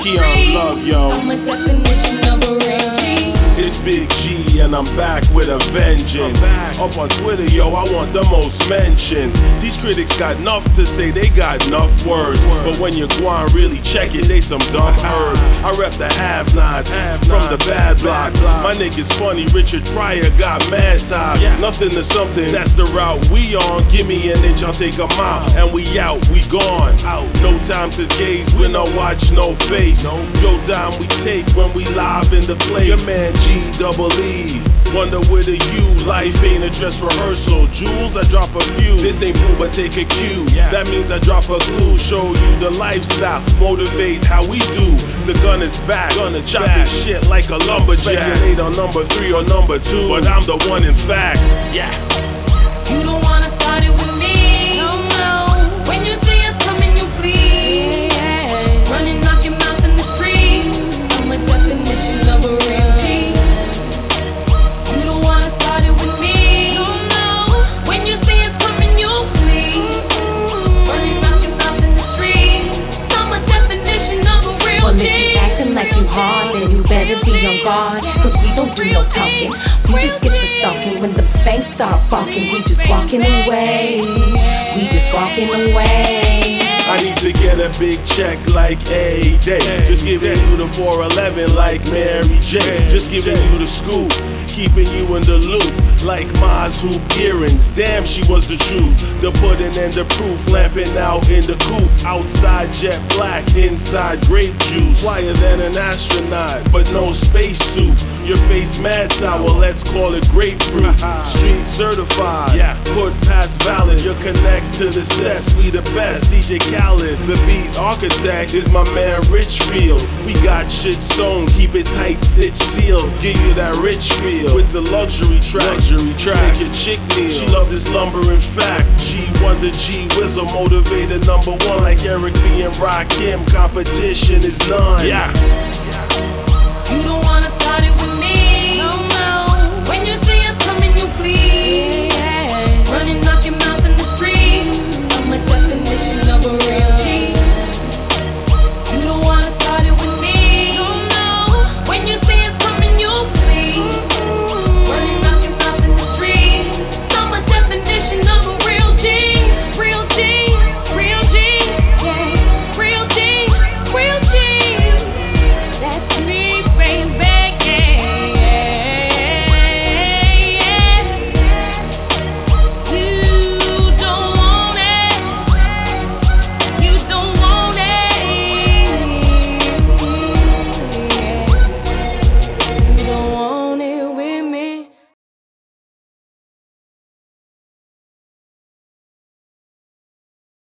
Keon Love, yo. I'm a definition of a real G. It's Big G and I'm back with a vengeance. Up on Twitter, yo, I want the most mentions. These critics got enough to say, they got enough words. But when you go and really check it, they some dumb herbs. I rep the have-nots from the bad blocks. My niggas funny, Richard Pryor got mad ties. Nothing to something, that's the route we on. Give me an inch, I'll take a mile. And we out, we gone. No time to gaze, we no watch, no face. Yo, time we take when we live in the place. Your man G-double-E, wonder with a U. Life ain't a dress rehearsal. Jewels, I drop a few. This ain't blue, but take a cue. That means I drop a clue. Show you the lifestyle, motivate how we do. The gun is back, chopping shit like a lumberjack. Speculate on number 3 or number 2, but I'm the one in fact. Yeah. You don't wanna start it with me. No, no. When you see us coming, you flee. Running off your mouth in the street. I'm a definition of a real G. You don't wanna start it with me. No, no. When you see us coming, you flee. Running off your mouth in the street. I'm a definition of a real Well, G. if you acting like you hard, then you better be on guard. Cause we don't do no talking. We just get to stalking. When the fangs start falking, we just walking away. We just walking away. I need to get a big check like a day. Just giving you the 411 like Mary J. Just giving you the scoop, keeping you in the loop like Ma's hoop earrings. Damn, she was the truth. The pudding and the proof, lamping out in the coupe. Outside jet black, inside grape juice. Flyer than an astronaut, but no spacesuit. Your face mad sour, let's call it grapefruit. Street certified, put past valid. You connect to the set, we the best. DJ Khaled, the beat architect is my man Richfield. We got shit sewn, keep it tight, stitch sealed. Give you that rich feel with the luxury tracks. Make your chick kneel. She love this lumber in fact. G Wonder, G Wizard, motivator number 1 like Eric B and Rakim. Competition is none. You don't wanna start it with